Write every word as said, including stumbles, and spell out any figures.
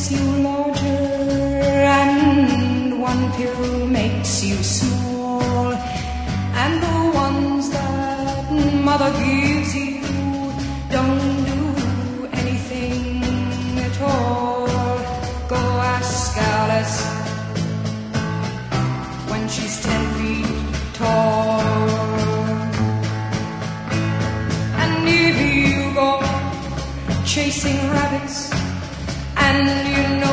makes you larger, and one pill makes you small, and the ones that mother gives you don't do anything at all. Go ask Alice when she's ten feet tall. And if you go chasing rabbits and you know